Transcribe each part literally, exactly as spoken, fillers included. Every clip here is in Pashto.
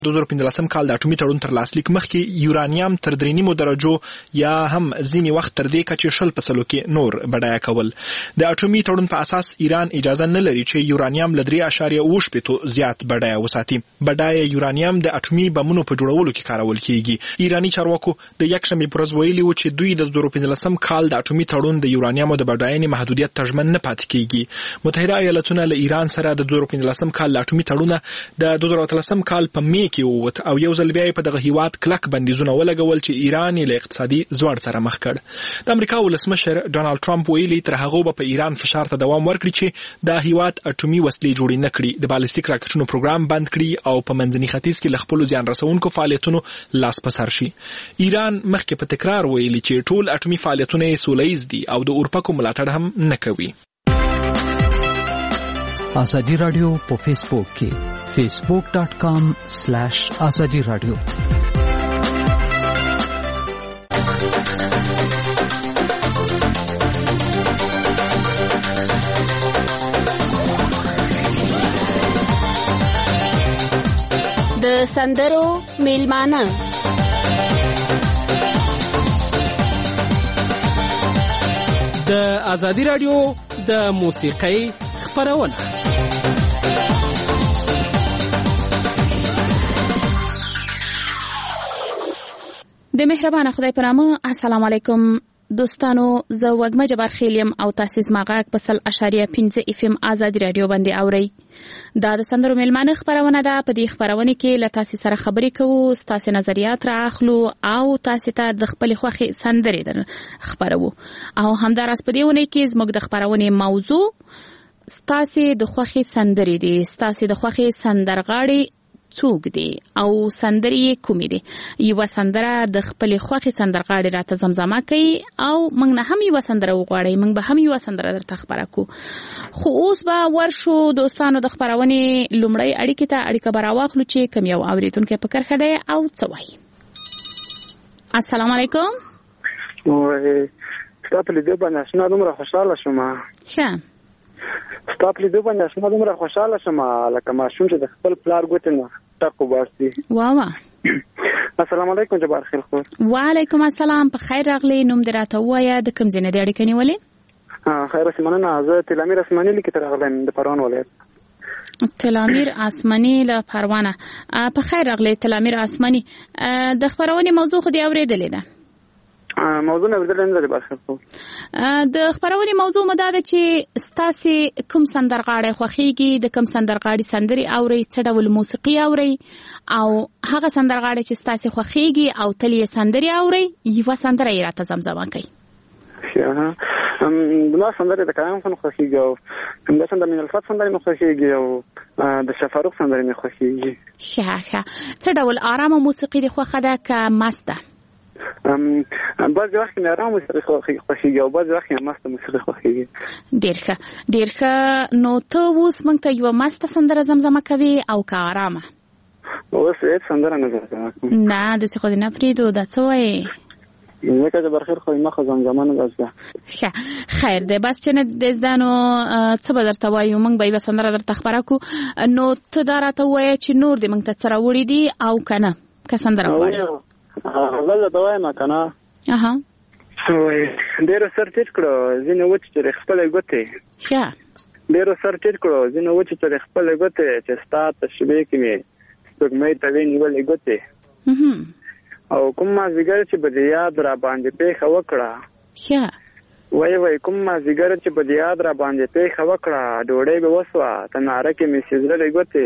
دوه زره پنځلسم کال د اټومي تړون تر لاسلیک مخکې یورانیم تر درې نیمو درجو یا هم ځینې وخت تر دې کچې شل په سلو کې نور بډایه کول. د اټومي تړون په اساس ایران اجازه نه لري چې یورانیم له درې اعشاریه اووه شپېتو زیات بډایه وساتي. بډایه یورانیم د اټومي بمونو په جوړولو کې کارول کیږي. ایرانی چارواکو د یکشنبې پر ورځ ویلي و چې دوی د دوه زره پنځلسم کال د اټومي تړون د یورانیمو د بډاینې محدودیت ته ژمن نه پاتې کیږي. متحده ایالتونه له ایران سره د دوه زره پنځلسم کال د اټومي تړون د دوه زره اتلسم کال په می کې ووت او یو ځل بیا په دغه هیواد کلک بندیزونه ولګول چې ایران یې له اقتصادي ځوړ سره مخ کړ. د امریکا ولسمشر ډونالد ټرمپ ویلي تر هغه په ایران فشار ته دوام ورکړي چې د هیواد اټومي وسلې جوړې نه کړي، د بالستیک راکټونو پروګرام بند کړي او په منځني ختیځ کې له خپلو زیان رسونکو فعالیتونو لاس په سر شي. ایران مخکې په تکرار ویلي چې ټول اټومي فعالیتونه یې سوله ییز دي او د اورپکو ملاتړ هم نه کوي. ازادي رادیو په فیسبوک کې facebook dot com slash azadi radio. د سندرو میلمانه د ازادي رادیو د موسیقۍ خپرونه. د مهربان خدای په نامه. السلام علیکم دوستانو، زه وګمه جبار خیلیم او تاسو زما غږ په سل اشاریه پنځه اف ام ازادي رادیو باندې اورئ. دا د سندرو میلمانه خبرونه ده. په دې خبرونه کې له تاسو سره خبرې کوو، تاسو نظریات راخلو او تاسو ته د خپل خوخي سندرې در خبرو. او همدارس په دې ونه کې زموږ د خبرونه موضوع تاسو د خوخي سندرې دي، تاسو د خوخي سندرغاړي څوک دی او سندرې کومې دي. یو سندره د خپل خوخي سندرغاړي راته زمزمه کوي او موږ نه هم یو سندره وغواړي، موږ به هم یو سندره درته خبره کو. خو اوس به ورشو دوستانو د خبرونه لومړی اړیکې ته اړیکه براواخلو چې کوم یو اوریدونکو په کرخه دی او څه وایي. السلام علیکم. وای تاسو په دې باندې اسنه دومره خوشاله شوم. ښه تاسو په دې باندې اسنه دومره خوشاله شوم لکه ماشوم چې د خپل پلار ګوتنه تاسو باسي. واه السلام علیکم جبار خیل خو. وعلیکم السلام. په خیر راغلی. نوم دې راته وایه، د کوم ځای نه دې اړیکه نیولې؟ ها خیر اسمنه. زه تلامیر اسمنی لیکه تر غلم د پروان ولایت. تلامیر اسمنی له پروانه. په خیر راغلی تلامیر اسمنی. د خبرونه موضوع خو دې اورېدلې ده؟ موضوع نه ورته نه ده خو. د خبرونه موضوع مده ده چې ستاسو کوم سندرغاړي خوخيږي، د کوم سندرغاړي سندري اوري، څه ډول موسیقي اوري او هغه سندرغاړي چې ستاسو خوخيږي او تلې سندري اوري یو سندره یې راته زمزمه کوي. ښه ام د سندري د کلام خو خوخيږي او د سندري من الفات سندري خوخيږي او د شفاروق سندري نه خوخيږي. ښه ښه څه ډول آرامه موسیقي د خوخه ده که مسته؟ ام بعض وخت نه آرام موسیقي خوخيږي او بعض وخت نه مسته موسیقي خوخيږي. ډیر ښه ډیر ښه. نو ته اوس موږ ته یو مسته سندره زمزمه کوي او که آرامه؟ اوس هیڅ سندره نه زمزمه کوم. نه د څه خو نه پریدو. دا څه وایي؟ زه که برخیر خو ما خو زمزمه نه زده. ښه خیر دی. بس چې نه د زدانو څه به درته وایو، موږ به یوه سندره درته خبره کو. نو ته دا راته ووایه چې نور دې موږ ته څه راوړي دي او که نه که سندره غواړي. غزه ته وایم که نه؟ اها ډېرو سر ټیټ کړو ځینې وچې خپلې ګوتې. ښه ډېرو سر ټیټ کړو ځینې وچې خپلې ګوتې چې ستا تشبیه کې مې سپوږمۍ ته وې نیولې ګوتې. او کوم مازدیګر چې به د یاد را باندې پیښه وکړه. ښه وای وای کوم مازدیګر چې به د یاد را باندې پیښه وکړه، ډوډۍ به وسوه تناره کې مې سیزلې ګوتې.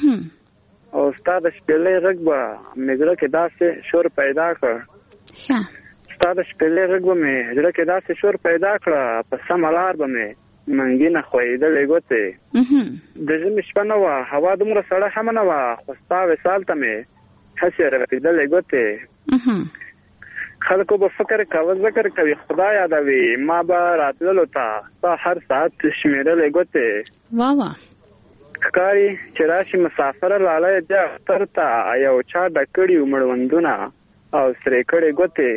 او ستا د شپېلۍ غږ به مې زړه کې داسې شور پیدا کړ. ستا د شپېلۍ غږ به مې زړه کې داسې شور پیدا کړه، په سمه لار به مې منګینه خوېدلې ګوتې. د ژمي شپه نه وه، هوا دومره سړه هم نه وه، خو ستا وصال ته مې هسې رپېدلې ګوتې. خلکو به فکر کوه ذکر کوي خدا یادوي، ما به راتللو ته ستا هر ساعت شمېرلې ګوتې. واه واه ښکاري چې راشي مسافره لالی دی اختر ته، یو چا ډک کړي مړوندونه او سرې کړې ګوتې.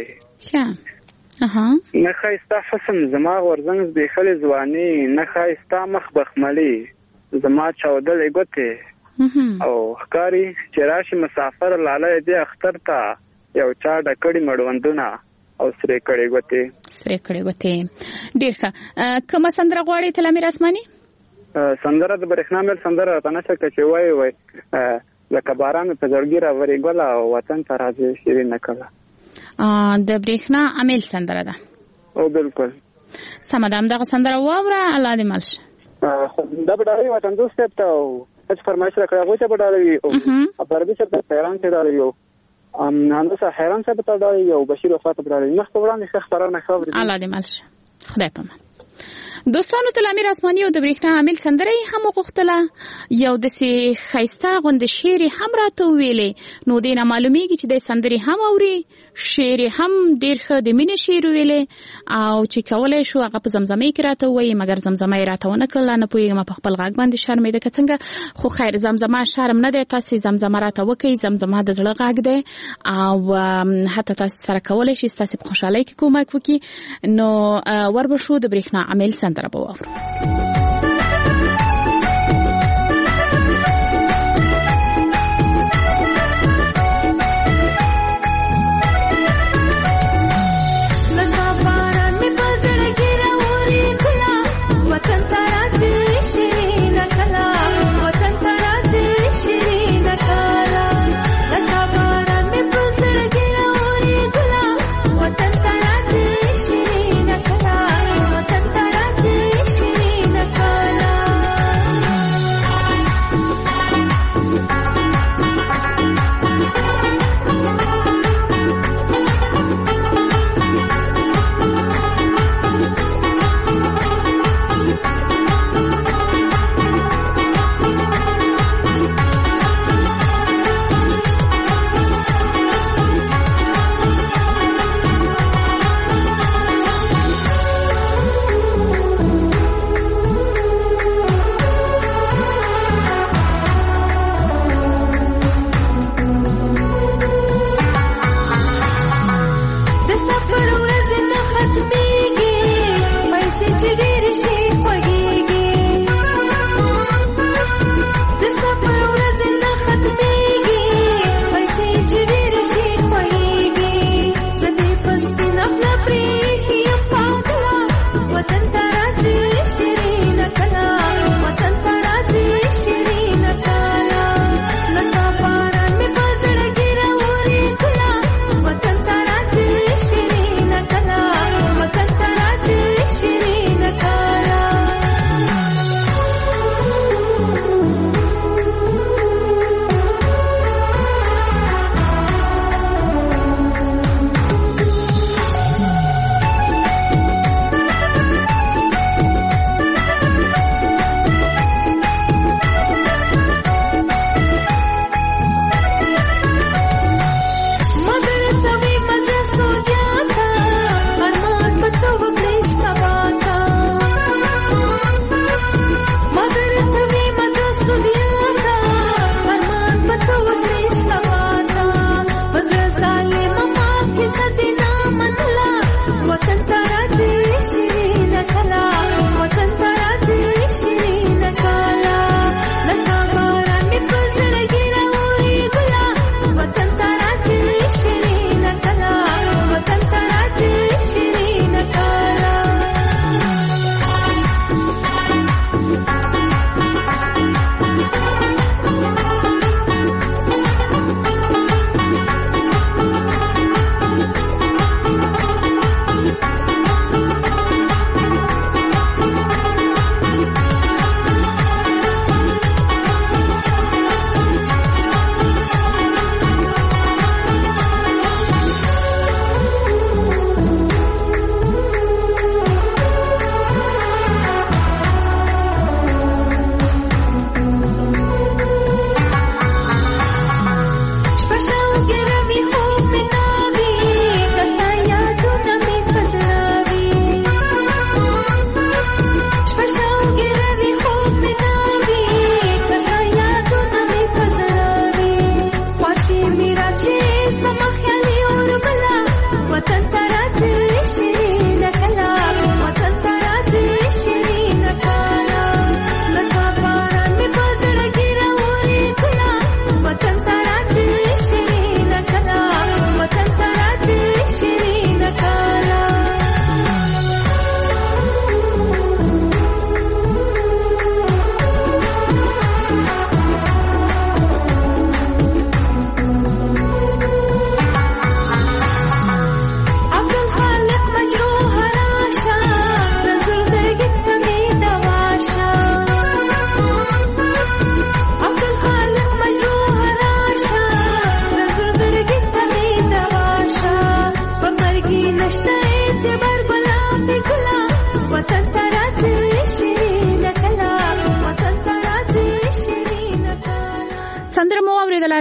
نه ښایسته حسن زما غورځنګ زبېښلې ځواني، نه ښایسته مخ بخملي زما چاودلې ګوتې. او ښکاری چې راشي مسافر لاله دې اختر ته یو چا ډکړی مړوندونه او سره کړي غوته سره کړي غوته. ډیر ښه. کومه سندره غواړي تلامیر اسماني؟ سندره د برېښنا مل سندره تنه څه چې وای وای لکه باران په زړګي را ورېګول او وطن ته راځي شیرین نکله. د برېښنا عامل سندره ده. او بالکل. سمدام دغه سندره واوره الله دې ملش. دا بډای وطن دوست ته هیڅ فرمایش راکړی غوته بډای او پربي څه په ایران کې دا یو ام نن څه حیران څه په تاړه یو بشیر وفات بډای مخ په وړاندې ښه خبرونه خبرې الله دې ملش. خدای پامان. دوستانو تلامیر اسماني او د برېښنا عامل سندره هم غوښتله یو د سي خيسته غوند شعر هم راته ویلې نو دینه معلومیږي چې د سندري هم اوري شعر هم ډیر ښه د مینې شعر ویلې او چې کولای شو هغه په زمزمه کې راته وایي مګر زمزمه یې راته ونه کړل نه پوهیږم په خپل غږ باندې شرمېده که څنګه خو خیر زمزمه شرم نه دی تاسو زمزمه راته وکړئ زمزمه د زړه غږ دی او حتی تاسو سره کولای شئ تاسو په خوشحالۍ کې کومک وکړي نو وربشو د برېښنا عامل سندره به واورو. وطن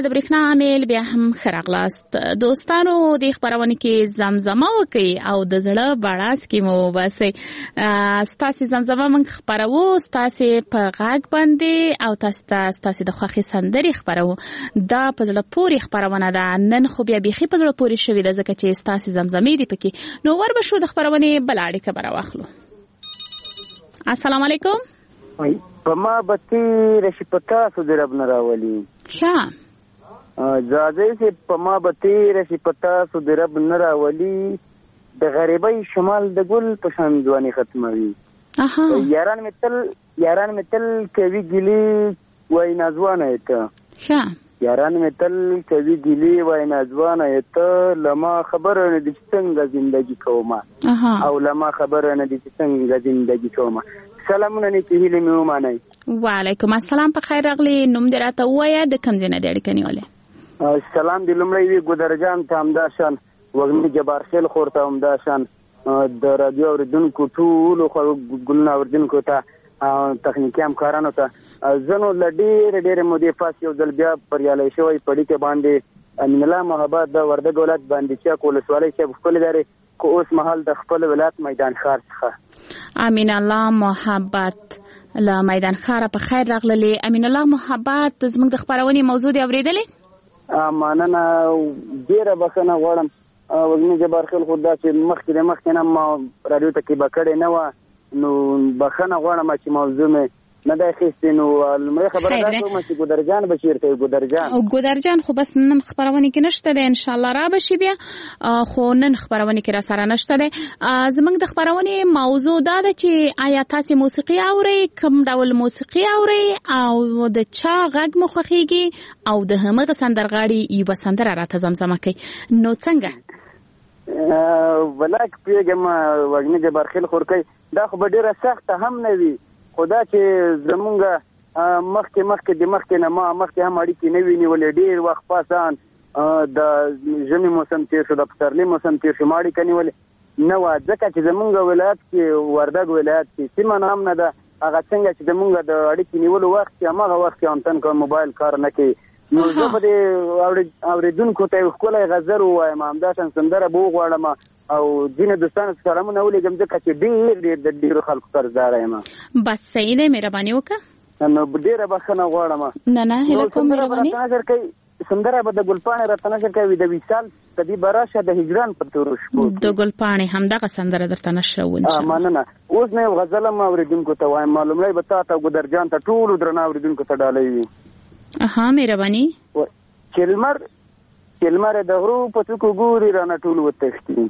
د برېښنا عامل بیا هم ښه راغلاست. دوستانو د خپرونې کې زمزمه وکړئ او د زړه بړاس کې مو وباسئ. ستاسې زمزمه موږ خپروو ستاسې په غږ باندې او تاسو ته ستاسې د خوښې سندرې خپروو. دا په زړه پورې خپرونه ده. نن خو بیا بیخي په زړه پورې شوې ده ځکه چې ستاسې زمزمې دي پکې. نو ور به شو د خپرونې بله اړیکه به راواخلو. السلام علیکم. په ما به تېره شي په تاسو د رب نه راولي. ښه ځاځی چې په ما به تېره شي په تاسو د رب نه راولي، د غریبۍ شمال د ګل په شان ځواني ختموي. یاران مې تل یاران مې تل کوي ګیلې وای نازوانه یې ته. ښه یاران مې تل کوي ګیلې وای نازوانه یې ته، له ما خبره نه دي چې څنګه زندګي کومه او له ما خبره نه دي چې څنګه زندګي کومه. سلامونه نیکې هیلې مې ومنئ. وعلیکم السلام، په خیر راغلی. نوم دې راته ووایه، د کوم ځای نه دې اړیکه نیولې؟ سلام دې لومړی وي ګودرجان ته همدا شان، وږمې جبار خیل خور ته همدا شان، د راډیو اورېدونکو ټولو ګلونه اورېدونکو ته، تخنیکي همکارانو ته. زه نو له ډېرې ډېرې مودې پاس یو ځل بیا بریالی شوی په اړیکه باندې امین الله محبت د وردګ ولایت باندې چک ولسوالۍ صاحب ښکلې لرې، خو اوس مهال د خپل ولایت میدان ښار څخه. امین الله محبت له میدان ښاره په خیر راغللی. امین الله محبت زموږ د خپرونې موضوع دې اورېدلې؟ مننه، ډېره بښنه غواړم. وږمې جبار خیل خو داسې مخکې د مخکې نه ما راډیو ته کې به کړې نه وه، نو بښنه غواړم چې موضوع مې نه دی اخیستې. نو لومړۍ خبره دا کوم چې ګودرجان به چېرته وي؟ ګودرجان ګودرجان خو بس نن خپرونې کې نشته دی، انشاءالله را به شي بیا، خو نن خپرونې کې را سره نشته دی. زموږ د خپرونې موضوع دا ده چې آیا تاسې موسیقي اورئ؟ کوم ډول موسیقي اورئ او د چا غږ مو خوښېږي او د همغه سندرغاړي یوه سندره راته زمزمه کوي. نو څنګه؟ ولاک پوهېږم وږمې جبار خیل خورکۍ، دا خو به ډېره سخته هم نه وي، خو دا چې زمونږ مخکې مخکې د مخکې نه ما مخکې هم اړیکې نه وي نیولې، ډېر وخت پاسان د ژمي موسم تېر شو، د پسرلي موسم تېر شو، ما اړیکه نیولې نه وه، ځکه چې زمونږ ولایت کې وردګ ولایت کې سیمه نه هم نه ده هغه څنګه چې زمونږ د اړیکې نیولو وخت کې هماغه وخت کې همتن که موبایل کار نه کوي. نو زه به د اورېدونکو ته یو ښکلی غزل ووایم، همداشان سندره به وغواړم او ځینې دوستانو سلامونه ولیږم ځکه چې ډېر ډېر د ډېرو خلکو قرضداره یم. بس صحیح دی، مهرباني وکړه. نو ډېره بښنه غواړم. نه نه هیله کوم، مهرباني. سندره به د ګلپاڼې راته نشر کوي، د وصال کدي به راشه د هجران په تورو شپو. د ګلپاڼې همدغه سندره درته نشروو انشاءالله. مننه. اوس نه یو غزل هم اورېدونکو ته وایم، لومړی به تا ته ګودرجان ته ټولو درنه اورېدونکو ته ډالۍ وي. ها مهرباني. چې لمر چې لمر د غرو په څوکو ګوري رانه ټول وتښتي،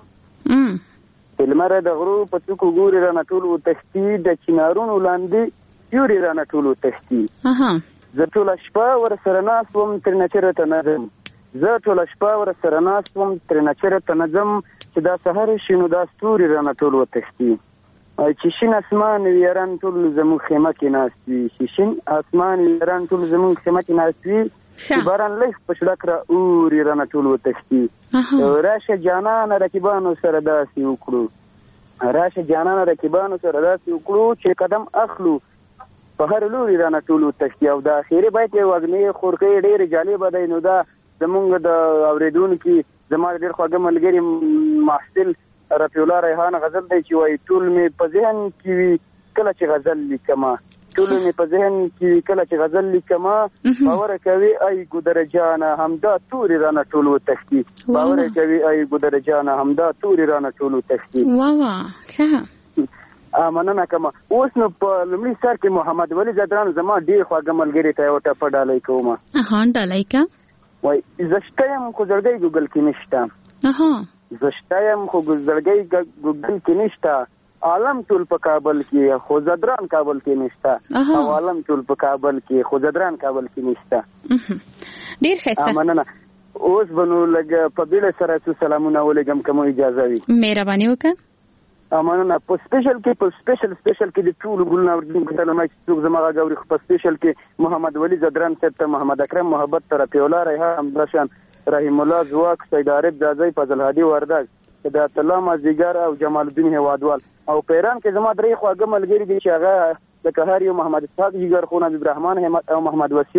چې لمر د غرو په څوکو ګوري رانه ټول وتښتي، د چنارونو لاندې سیوري رانه ټول وتښتي. زه ټوله شپه ورسره ناست وم ترېنه چېرته نه ځم، زه ټوله شپه ورسره ناست وم ترېنه چېرته نه ځم، چې دا سحر شي نو دا ستوري رانه ټول وتښتي، چې شین اسمان وي یاران ټول زموږ خیمه کې ناست وي، چې شین اسمان وي یاران ټول زموږ خیمه کې ناست وي، چې باران لږ په شړک را اوري رانه ټول وتښتي. راشه جانانه رقیبانو سره داسې وکړو، راشه جانانه رقیبانو سره داسې وکړو، چې قدم اخلو په هر لوري رانه ټول وتښتي. او د اخري بیت یې وږمې خورکۍ ډېرې جالبه دی. نو دا زمونږ د اورېدونکي زما ډېر خواږه ملګري محصل رفیع الله ریحان غزل دی چې وایي ټول مې په ذهن کې وي کله چې غزل لیکمه، ټول مې په ذهن کې وي کله چې غزل لیکمه، باور کوي ای ګودرجانه همدا توري رانه ټول وتښتي، باور کوي ای ګودرجانه همدا توري رانه ټول وتښتي. واه واه ښه مننه کوم. اوس نو په لومړي سر کې محمد ولی زدران زما ډېر خواږه ملګري ته یو ټپه ډالۍ کوم. ها ډالۍ کا وای زه شته یم خو زړګی ګوګل کې نشته، زه شته یم خو زړګی ګوګل کې نشته، عالم ټول په کابل کې خو زدران کابل کې نشته، او عالم ټول په کابل کې خو زدران کابل کې نشته. ډېر ښایسته. مننه. اوس به نو لږ په بیړه سره څو سلامونه ولېږم که مو اجازه وي؟ مهرباني وکړه. مننه. په سپیشل کې په سپیشل سپیشل کې د ټولو ګلونه اورېدونکو ته لومړی چې څوک زما غږ اوري، په سپیشل کې محمد ولی زدران صاحب ته، محمد اکرم محبت ته، رفیع الله ریحان همداشان، رحیم الله ځواک، سید عارف ځاځی، فضل هادي وردګ، هدایت الله مازدیګر او جمال الدین هیوادوال. او په ایران کې زما درې خواږه ملګري دي چې هغه د قهر یو محمد اسحاق جګر خو، نبی الرحمن همت او محمد وسیل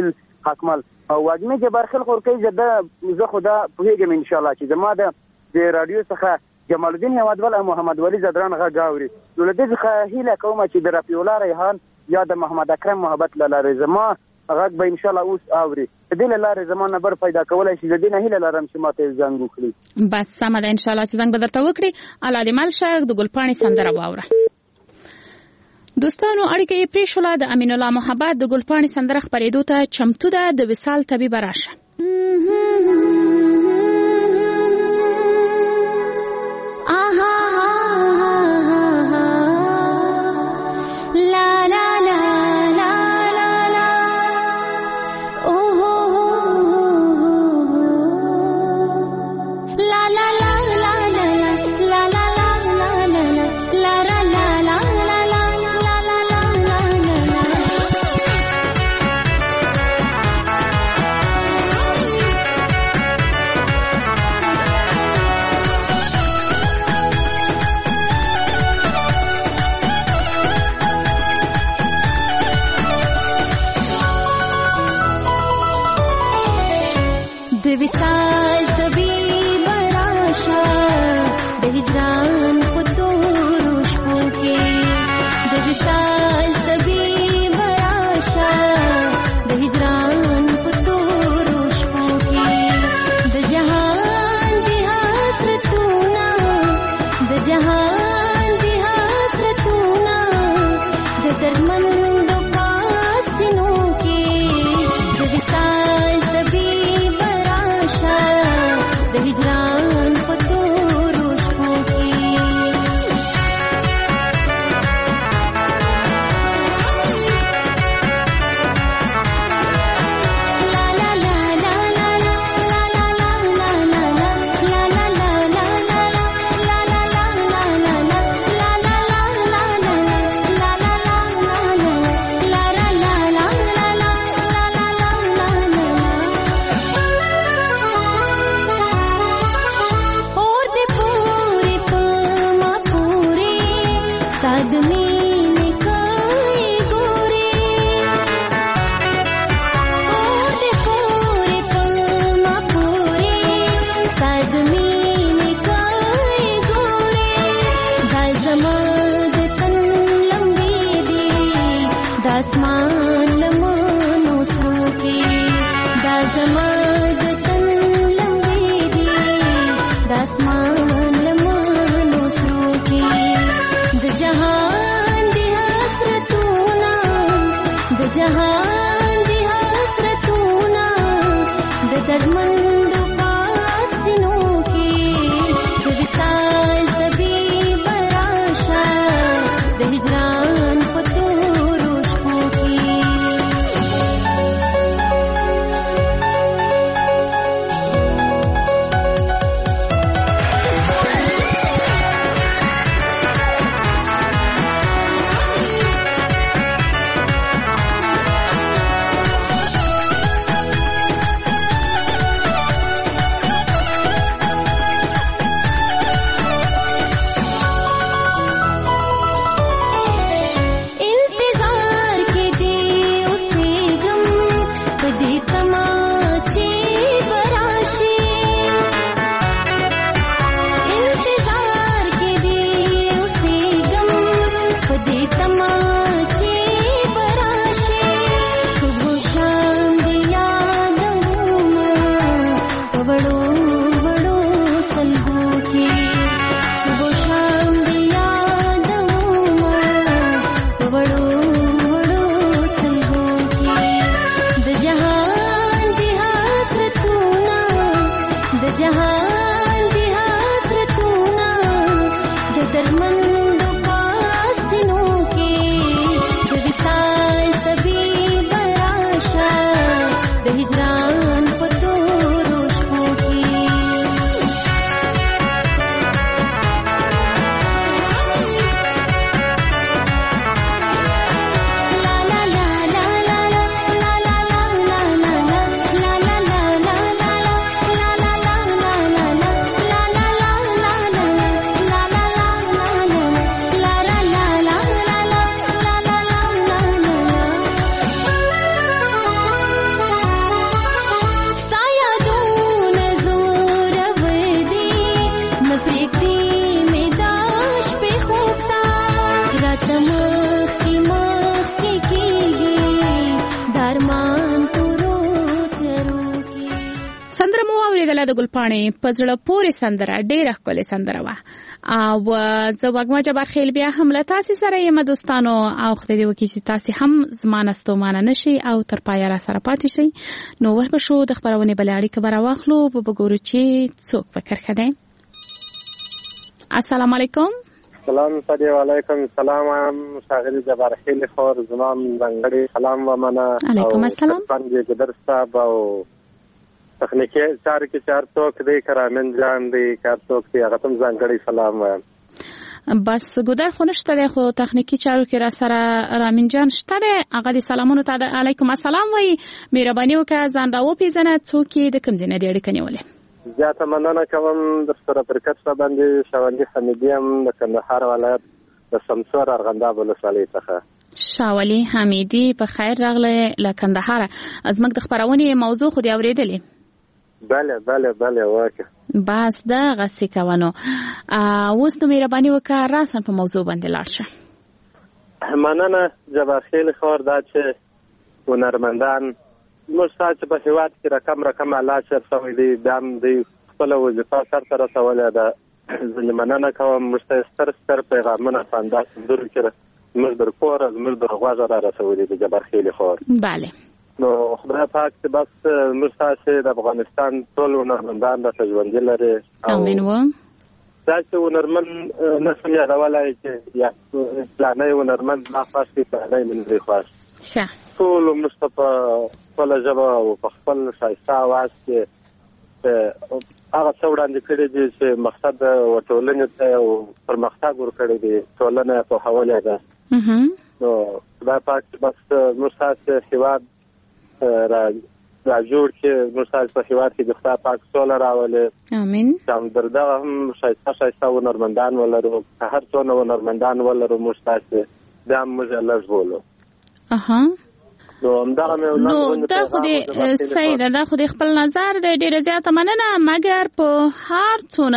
حکمل او واګمه جبار خل خورکی زده زه خدا پوهیږم ان شاء الله چې زما د رادیو څخه جمال الدین احمدول او محمد ولی زدران غږ اوري. نو له دې څخه هیله کوم چې د رفیع الله ریحان یا د محمد اکرم محبت لاره زما غږ به ان شاء الله اوس اوري. د دې لاره زما نمبر پیدا کولای شي. د دې نه هیله لرم چې ماته زنګ وکړي. بس سم ده ان شاء الله چې زنګ به درته وکړي. الله دې مل شایخ د ګلپاڼې سندره واوره. دوستانو اړیکې پرې شوله. د امین الله محبت د ګلپاڼې سندره خپرېدو ته چمتو ده. د وصال طبیب راشه. د ګلپاڼې په زړه پورې سندره ډېره ښکلې سندره وه او زه وږمه جبار خیل بیا هم له تاسې سره یم دوستانو او خدای دې وکړي چې تاسې هم زما نه ستومانه نه شئ او تر پایه را سره پاتې شئ. نو ورپسو د خپرونې بلې اړیکه به راواخلو به وګورو چې څوک په کرښه دی. السلام علیکم. سلام صدی علیکم. سلام شاغلی جبار خیل خور زمام زنګړي سلام و منه. علیکم السلام. څنګه ګدر صاحب او تخنیکی چار کې چار څوک دی کرامن جان دی کار څوک دی هغه تم ځانګړی سلام وایم. بس ګدر خو نشته دی خو تخنیکی چارو کې را سره رامین جان شته دی هغه د سلامونو ته علیکم السلام وایي. مهرباني وکړه ځان را وپېژنه څوک یې د کوم ځای نه دې اړیکه نیولې. زیاته مننه کوم در سره پر کټ باندې شاولي حمیدي هم د کندهار ولایت د سمسور ارغنداب ولسوالۍ څخه. شاولي حمیدي په خیر راغله له کندهار. زموږ د خبرونې موضوع خو دې اورېدلې؟ بله بله بله واکه. بس دا غسی کوونو اوس نو مهرباني وکړه راسن په موضوع باندې لاړ شه. مننه جبار خیل خور دا چې هنرمندان موږ ستاسو په هیواد کې رقم رقم الله شر سوی دی دام دی خپل وظیفه سرته رسولې ده. زه مننه کوم موږ ته ستر ستر پیغامونه په انداز درو کې موږ در کور موږ در غوږ را رسولې دي جبار خیل خور. بله نو خدای پاک چې بس موږ تاسو د افغانستان ټول هنرمندان د ژوند لري. امين و. تاسو هنرمند نسم یادولای چې یا پلانې هنرمند ما خاصه پلانې من لري خاص. ښه. ټول مصطفی خپل ژبه او خپل شایسته आवाज کې هغه څو وړاندې کړی دي چې مقصد وټولنې ته او پرمختګ ورکړي دي ټولنه په حواله ده. نو خدای پاک بس موږ تاسو هیواد را را جوړ چې موږ تاسو په هیواد کې د خدای پاک سوله راولي. امين. څنګه دردا هم شایسته شایسته هنرمندان ولرو هر څونه هنرمندان ولرو موږ تاسو دا موږ الله بولو. اها. نو همدغه مې نو دا خو دې صحیح ده دا خو دې خپل نظر دی ډېره زیاته مننه مګر په هر څونه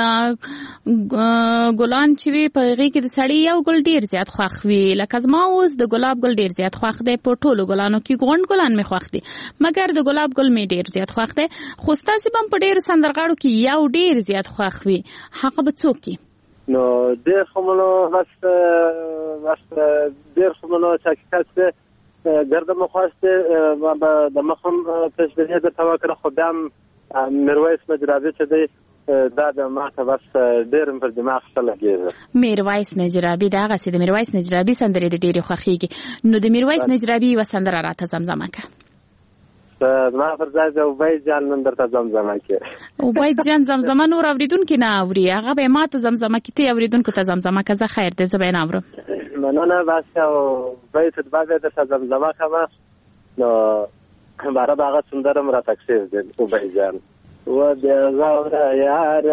ګلان چې وي په هغې کې د سړي یو ګل ډېر زیات خوښ وي لکه زما اوس د ګلاب ګل ډېر زیات خوښ دی په ټولو ګلانو کې غونډ ګلان مې خوښ دي مګر د ګلاب ګل مې ډېر زیات خوښ دی خو ستاسې به هم په ډېرو سندرغاړو کې یو ډېر زیات خوښ وي هغه به څوک وي؟ نو ډېر خو مو بس بس ډېر خو مو چې حقیقت ګرده مخواسته د مخم تشبیه د توکل خدام میرویس نجرابی چې دی دا د ماته بس ډېر پر دماغ څه لګیږي. میرویس نجرابی دا غسی د میرویس نجرابی سندرې د ډېرې خوښیږي نو د میرویس نجرابی و سندره راته زمزمه کړه. ما پر ځای د وبای جان نن درته زمزمه کړه. وبای جان زمزمه نور اوریدونکو نه اوري هغه به ماته زمزمه کړي اوریدونکو ته زمزمه کړه خیر دې زه به نه اورم. مننه بس او بیت باندې د زمزمه کما نو بارا باغ سندرم را تکسیر دي او بایجان و د زاور یار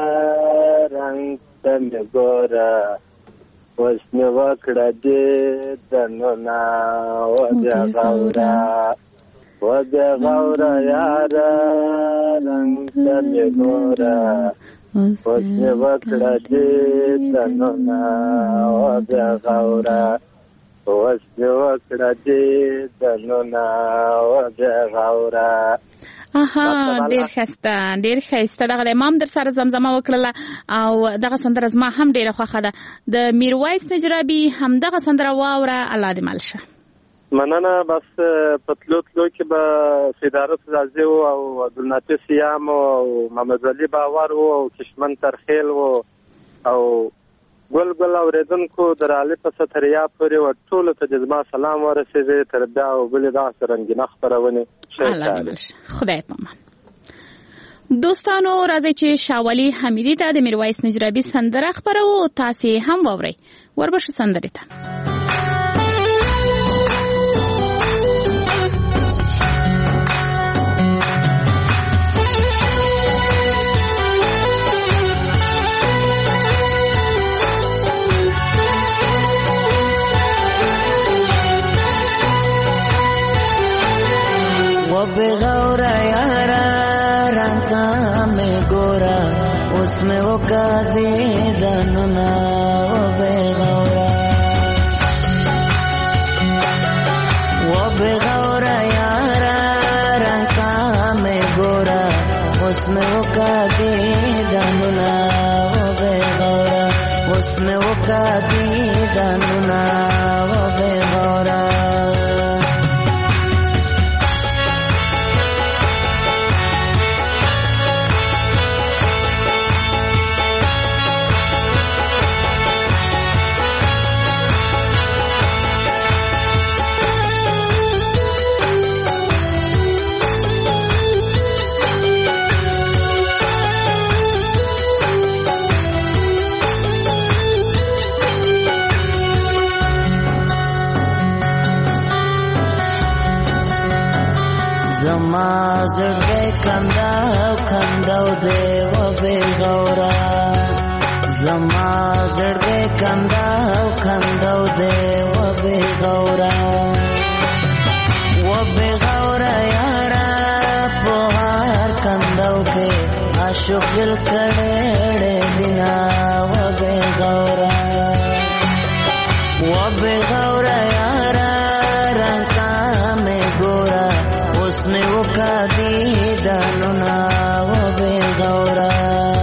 رنگ تم ګورا وسنه وکړه دې دنونا و د زاور و د زاور یار رنگ تم ګورا وسنه وکړه دې دنونا و د زاور وسنه وکړه دې دنونا و د زاور. اها ډیر خسته ډیر خسته دغه امام در سره زمزمه وکړه او دغه سندره زما هم ډیره خوښه ده د میرویس نجرابی هم دغه سندره واوره الله دې مالشه. مننه بس پتلو تلو کې به سیدارت رازي او عبدالناصر سیام او محمد علي باور او کشمن ترخیل او ګل ګل اوریدونکو درالي په ستریا پورې او ټول ته جزما سلام ورسېږي تر دا او بل دا سرنګینه خبرونه خدای پامان. دوستانو راځي چې شاولي حمیدي ته د میرویس نجرابی سندره خبرو تاسې هم واورئ وربشو سندرې ته. بغورا یارا رنگا میں گورا اس میں وہ قاضی دننا وہ بغورا وہ بغورا یارا رنگا میں گورا اس میں وہ قاضی دیدنونه و بغوره اوس مې وکا دیدنونه و بغوره زما زړګی کنداو کنداو دی و بغوره زما زړګی کنداو کنداو دی و بغوره و بغوره یاره په هر کنداو کې عاشق دل کړه دینا و بغوره و بغوره یاره رنگا مې ګورا اسمه وکا دیدنونه و بغوره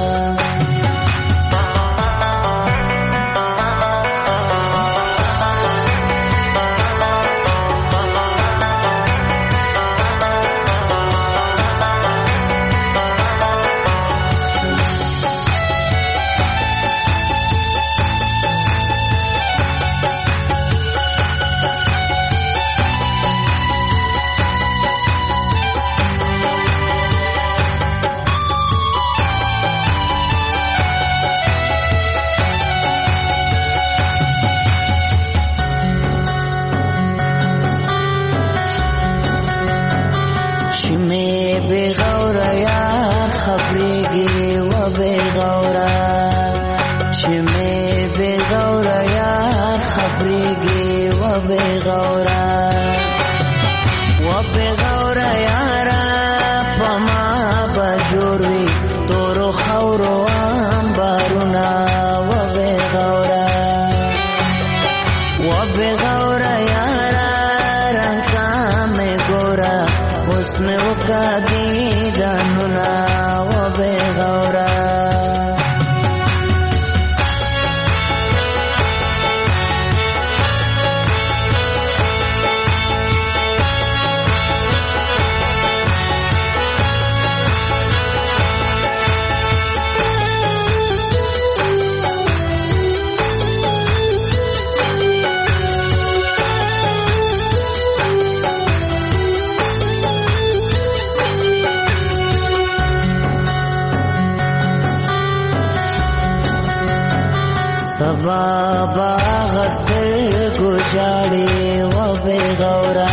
بابا غستر گجاڑی و بغورا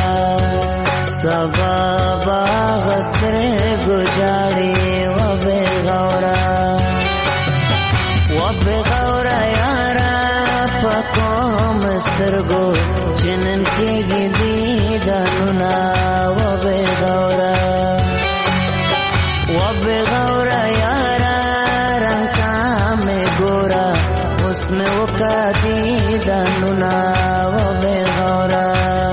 سبابا غستر گجاڑی و بغورا و بغورا یارا پاکوم استرگو چنن کی گی دانونا و بغورا و بغورا یارا رنگا میں گورا اسمه وکا دیدنونه و بغوره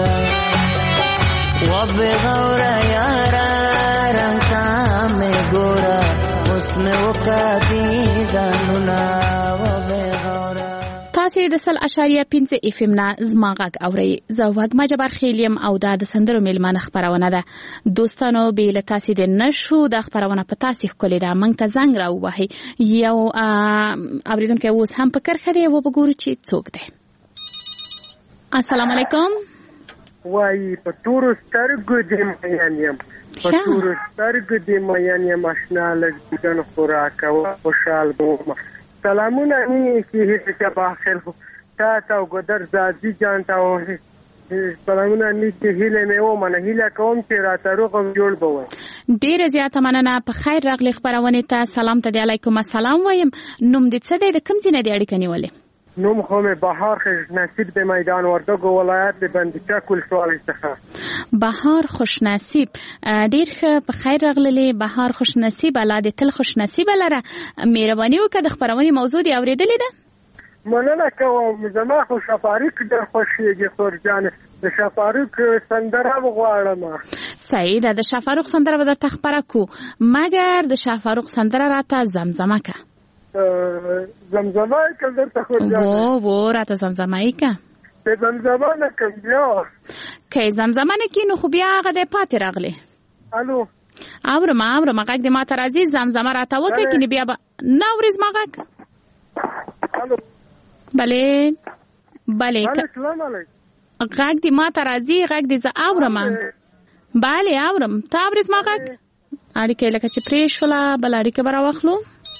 و بغوره یاره رنگا می ګوره اسمه وکا دیدنونه و بغوره. تاسې د سل اشاریه پنځه اف ام نه زما غږ اورئ. زه وږمه جبار خیلیم او دا د سندرو میلمانه خپرونه ده. دوستانو بې له تاسې د نشو دا خپرونه په تاسې ښکلې ده. موږ ته زنګ راووهئ. یو اورېدونکی اوس هم په کرښه دی. وبګورو چې څوک دی. السلام علیکم. وایي په تورو سترګو دې میین یم په تورو سترګو دې میین یم اشنا لږ دیدن خوراک کوه خوشحال بوم. سلامونه مینې چې هیڅ په آخر تا ته او ګدر زادي جان ته سلامونه نیکې هیلې مې ومنه. هیله کوم چې راته روغ او جوړ به وای. ډېره زیاته مننه. په خیر راغلې خپرونې ته. سلام ته دې علیکم السلام وایم. نوم دې څه دی؟ د کوم ځای نه دې اړیکه نیولې؟ نوم خو مې بهار خوش نصیب د میدان وردګو ولایت د بندچک ولسوالۍ څخه. بهار خوش نصیب ډېر ښه. په خیر راغلې بهار خوش نصیب. الله دې تل خوش نصیب لره. مهرباني وکړه د خپرونې موضوع دې اورېدلې ده؟ مننه کوم. زما خو شفاریک ډېر خوښېږي خورجانې. د شفاروق سندره وغواړم. صحیح ده، د شفاروق سندره به درته خپره کو، مګر د شفاروق سندره راته زمزمه که. زمزمه که درته خو جانه وو وو راته زمزمه که. د زمزمه نه کم بیا که زمزمه نه کی نو خو بیا هغه دی پاتې راغلی. الو اورم اورم غږ دې ما ته راځي، زمزمه راته وکړه کنې بیا به نه اورې زما غږ. الو بلې بلې السلام علیکم. غږ دې ما ته راځي، غږ دې زه اورم. بلې اورم، ته اورې زما غږ. اړیکه لکه چې پرې شوله، بل اړیکه به راواخلو.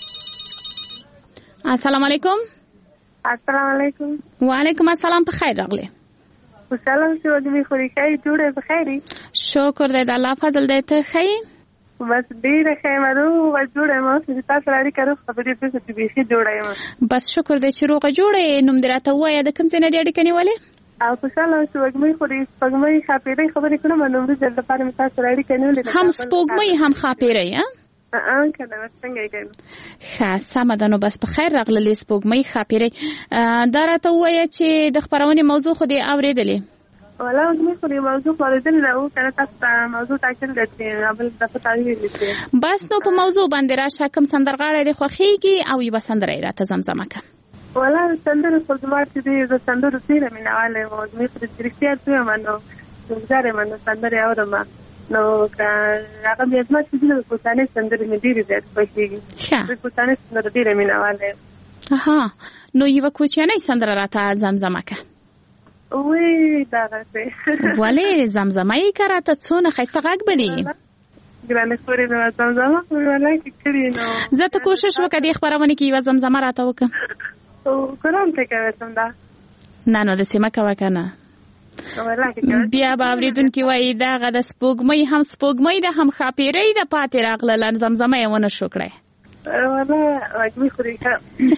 السلام علیکم. السلام علیکم. وعلیکم السلام، په خیر راغلی. سلام شو د می خوري کای جوړه بخیری. شکر دې د الله فضل دې ته خی. بس ډیره خیمرو و جوړه ما چې تاسو لري کړو خبرې په څه به شي جوړه یم. بس شکر دې چې روغه جوړه. نوم دې راته وایې د کوم ځای نه دې اړیکه نیولې؟ او په سلام شو د می خوري سپګمې خاپېرې خبرې کړم، نو موږ د لپاره می تاسو لري کړو. هم سپګمې هم خاپېرې ها؟ ان کنه څنګه یې ښه سمه ده. نو بس په خیر راغلې سپوږمۍ خاپېرې. دا راته ووایه چې د خپرونې موضوع خو دې اورېدلې؟ ولا موږ خو دې موضوع اورېدلې ده، او کنه تاسو موضوع ټاکل ده چې بل څه تعریف وکړي. بس نو په موضوع باندې راشه، کوم سندرغاړی دې خوښېږي او یوه سندره یې راته زمزمه کړه. ولا سندره خو زما چې دې زه سندرو ډېره مینهواله یم، زموږ په رښتیا څه یم نو زه یم نو سندرې اورم. نو هغه بیا زما چې د پښتنې سندرې مې ډېرې زیات خوښېږي. د پښتنې سندرې ډېره مینهواله یم. اها نو یوه کوچنۍ سندره راته زمزمه کړه. وی دغسې ولې زمزمه یې که راته څونه ښایسته غږ به دي. ګرانې خورې نو زمزمه خو مې ولاکې کړي. نو زه ته کوشش وکړه دې خپرونې کې یوه زمزمه راته وکړه. قرآن ته کوې سمده نه نو داسې مه کوه که نه، بیا به اورېدونکي وایي دغه د سپوږمۍ هم سپوږمۍ ده هم ښاپېرۍ ده پاتې راغله، زمزمه یې ونه شو کړی. والله وږمې خورې ښه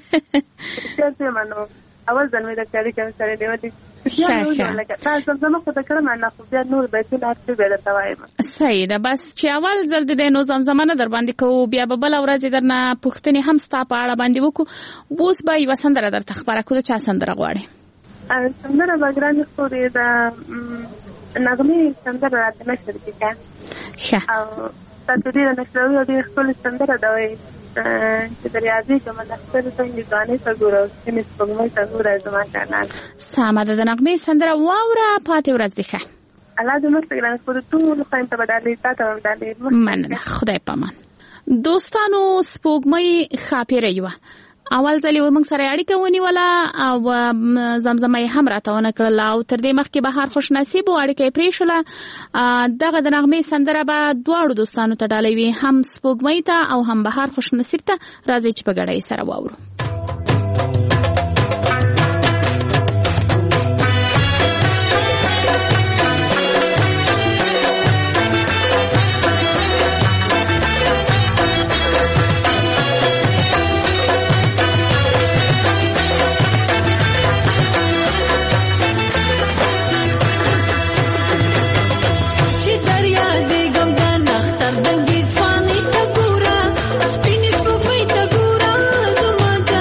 نو اول ځل مې درته اړیکه سره نیولې. دا زمزمه خو د کړم نه، خو بیا نور بیتونه هر څه بیا درته وایم. صحیح ده، بس چې اول ځل د دی نو زمزمه نه در باندې کوو، بیا به بله ورځ یې درنه پوښتنې هم ستا په اړه باندې وکړو. اوس به یوه سندره درته خپره کړو. د چا سندره غواړې؟ سندره به ګرانې خورې د نغمې سندره راته نشر کړه. ښه او تاسو ډېره نشروي او ډېره ښکلې سندره ده وایي چې د ریاضي کومه د خپلې څنګې ځوانۍ ته ګوره او سپینې سپوږمۍ ته ګوره زما جانان. سمه ده، د نغمې سندره واوره. پاتې ورځ دې ښه. الله دې مخته ګرانې خورې ټولو خویندو ته به ډالۍ، تا ته به ډالۍ. مننه، خدای پامان. دوستانو سپوږمۍ ښاپېرۍ وه. اول ځل یې موږ سره اړیکه ونیوله او زمزمه یې هم راته ونه کړله، او تر دې مخکې بهار خوشنصیب و، اړیکه یې پرېښوله. دغه د نغمې سندره به دواړو دوستانو ته ډالۍ وي، هم سپوږمۍ ته او هم بهار خوشنصیب ته. راځئ چې په ګډه یې سره واورو. Thank you.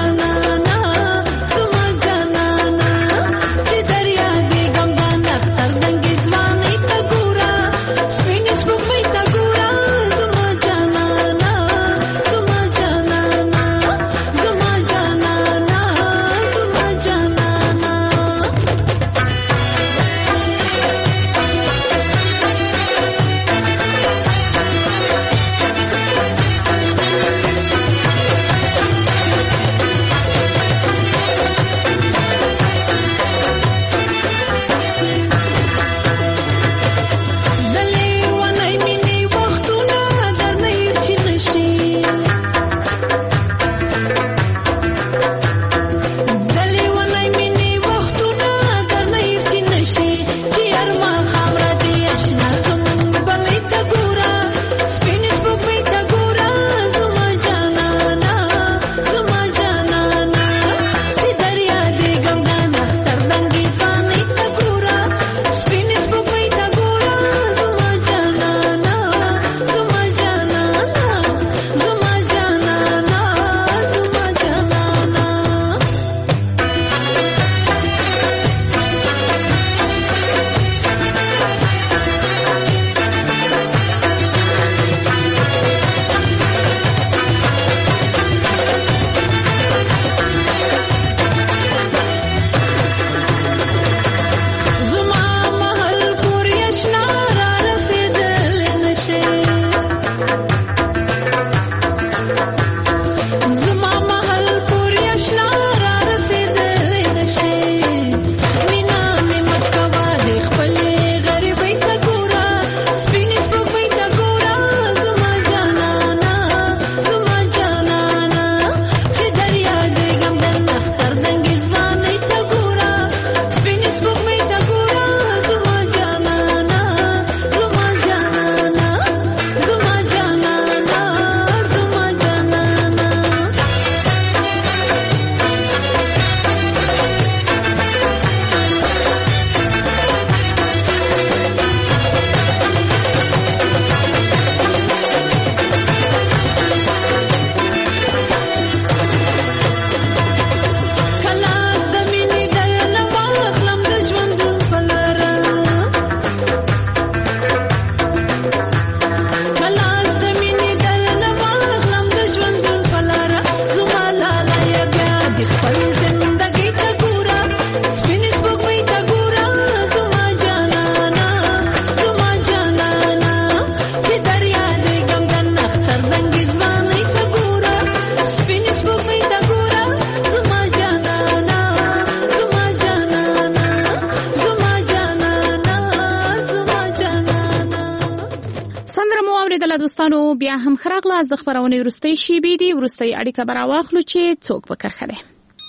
دوستانو بیا هم خراغله از د خبرونې وروستۍ شیبې دي وروستۍ اړیکه به راواخلو چې څوک به کرښه دی.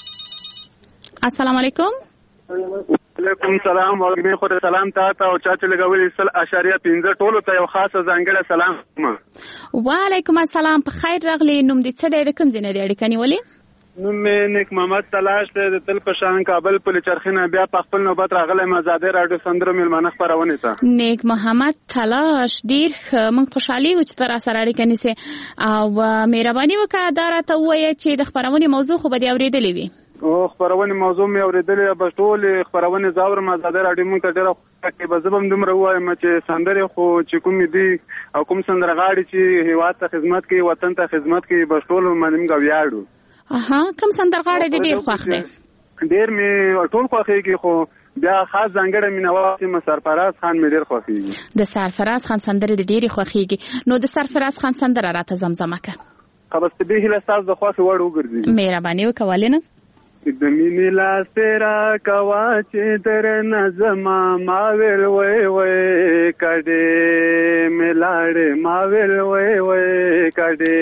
السلام علیکم. وعلیکم سلام. وګړي خو سلام تاسو او چا چې لګولې سل اشاریه پنځه ټولو ته یو خاصه ځانګړی سلام. وعلیکم السلام. په خیر راغلی. نوم دې څه دی؟ د کوم ځای نه دی اړیکه نیولې؟ نوم مې نیک محمد تلاش دی د تل په شان کابل پل چرخینه بیا په خپل نوبت راغلی مزاده راډیو سندرو میلمانه خبرونه ته. نیک محمد تلاش ډیر موږ خوشحالي و چې تر سره اړیکه نیسه او مهرباني وکړه دا راته وایي چې د خبرونه موضوع خو به دی اوریدلې وي. او خبرونه موضوع مې اوریدلې به ټول خبرونه زاور مزاده راډیو مونږ ته ډیره کې به زبم دومره وایم چې سندره خو چې کوم دي او کوم سندرغاړي چې هیواد ته خدمت کوي وطن ته خدمت کوي به ټول منیم غویاړو. اها کوم سندرغاړي دې ډیر خوښ دي؟ ډیر مې ټول خوښيږي خو بیا خاص ځانګړی مینوال چې سرفراز خان مې ډیر خوښيږي. د سرفراز خان سندره دې ډیره خوښيږي. نو د سرفراز خان سندره راته زمزمه کړه. قبست به له تاسو د خوښ وړ وګرځي. مهرباني وکولې نه د مینې لاس تیرا کوا چې در نظما ما ویل وای وای کډې ملاړې ما ویل وای وای کډې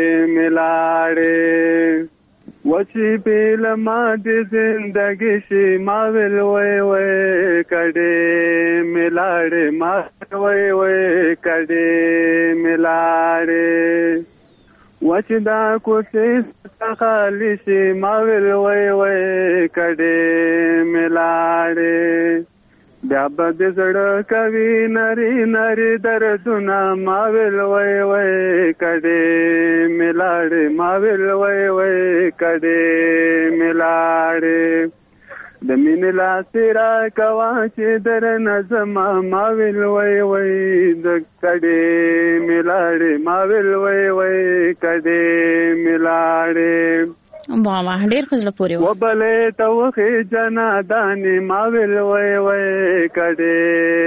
ملاړې وچی پیل ما دې زندګی شي ما ویل وای وای کډې ملاړې ما وای وای کډې ملاړې وچدا کوڅه خالی شي ما ویل وای وای کډې ملاړې بیا به دې زړه کوي نری نری دردونه ما ویل وای وای کډې ملاړې ما ویل وای وای کډې ملاړې د مینې لاس را کوا چې در نظم ما ویل وای وای د کډې ملاړې ما ویل وای وای کډې ملاړې بابا ډېر خوشاله پورې و وبلې توخې جنا دانې ما ویل وای وای کډې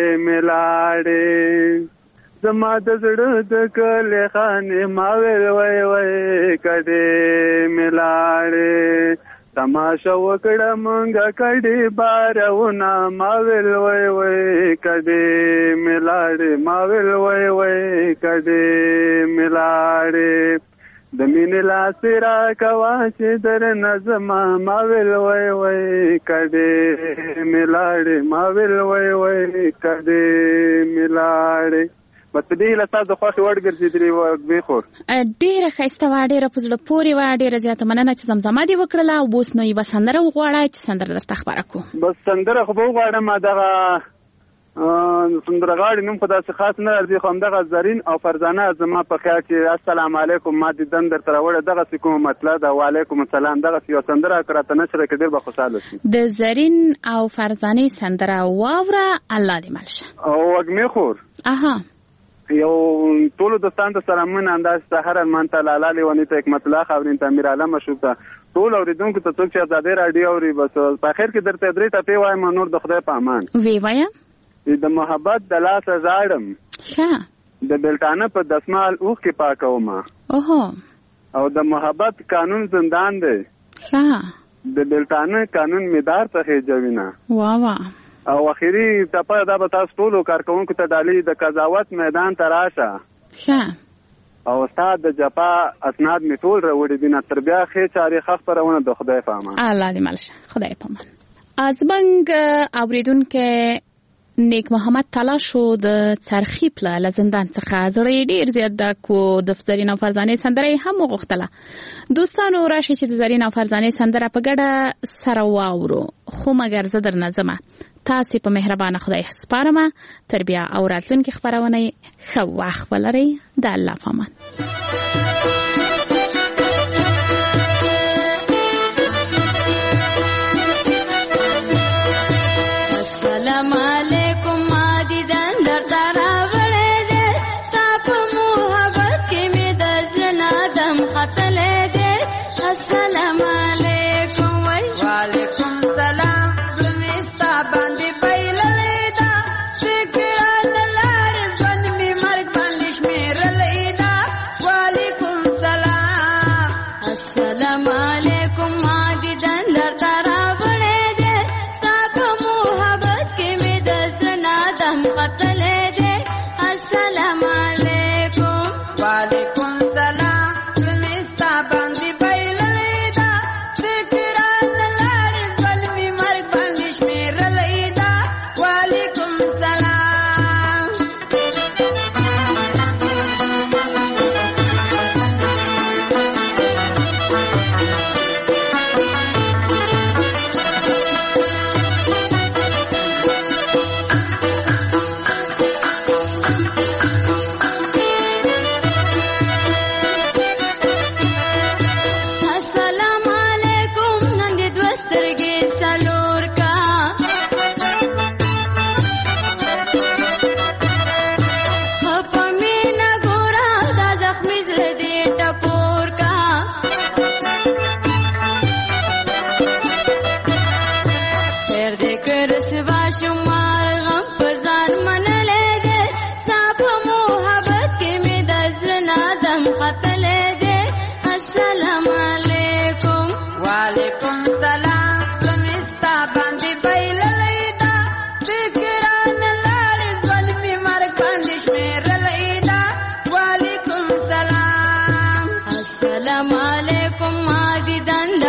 ملاړې زما د زړه د کله خانې ما ویل وای وای کډې ملاړې تماشا وکړه مونږه کډې بارونه ما ویل وای وای کډې ملاړې ما ویل وای وای کډې ملاړې د مینې لاس را کوا چې در نظم ما ویل وای وای کډې ملاړې ما ویل وای وای کډې ملاړې مته دې له تاسو خو وړ ګرځېدلې و به خور ډېره ښایسته و ډېره په زړه پورې و ډېره زیاته مننه چې زمزمه دې وکړله او اوس نو یوه سندره وغواړه چې سندره درته خبره کړو. بس سندره خو به وغواړم دغه سندرغاړي نوم په داسې خاص نه راځي خو همدغه زرین او فرزانه زما په خیال کې السلام علیکم ما دې دن درته راوړه دغسې کومه مطلب ده وعلیکم السلام دغسې یوه سندره که راته نشره کړې ډېر به خوشحاله شي. د زرین او فرزانې سندره واوره الله دې مل شه. او وږمې خور اها یو ټولو دوستانو ته سلامونه انداز سحر ارمان ته لالا لیوني ته حکمت الله خاورین ته امیر عالم مشوق ته ټول اوریدونکو ته څوک چې ازادي راډیو اوري بس په خیر کې درته درې ټپې وایم نور د خدای په امان. وی وایم د محبت د لاسه زاړم ښه د بلټانه په دسمال اوښ کې پاکومه اوهو او د محبت قانون زندان دی ښه د بلټانه قانون میدار څخه جوینه وا وا او اخیری ټپه دا به تاسو ټولو کارکونکو ته ډالۍ د قضاوت میدان ته راشه ښه او استاد د جپا اسناد می ټول راوړي دي نه تر بیا خې چاري خخ پرونه د خدای په امان. الله دې مل شه خدای په امان. ازبنګ اوریدونکو نیک محمد تلاشو د چرخی پله له زندان څخه زړه ډیر زیات ډک و د زرین او فرزانې سندره هم وغوښتله. دوستانو راشي چې د زرین او فرزانې سندره په ګډه سره واورو خو مګر زه درنه ځمه تاسې په مهربانه خدای سپارمه تر بیا او راتلونکي خپرونې ښه وخت ولرئ د الله په امان. السلام علیکم مادي دندر تراوړې دې صاحب محبت کې مې د زنا دم خطلې دې السلام علیکم وعلیکم سلام زمستا باندې پیللې دا فکر لار ځن می مرګ باندې شمیرلې دا وعلیکم سلام السلام علیکم مادي دندر تراوړې دې صاحب محبت کې مې د زنا دم خطلې دې السلام علیکم علیکم. وعلیکم سلام زمستا باندې بیل لیدا فکران لاړ ظلمي مرګ باندې شمیر لیدا. وعلیکم سلام السلام علیکم عادی دند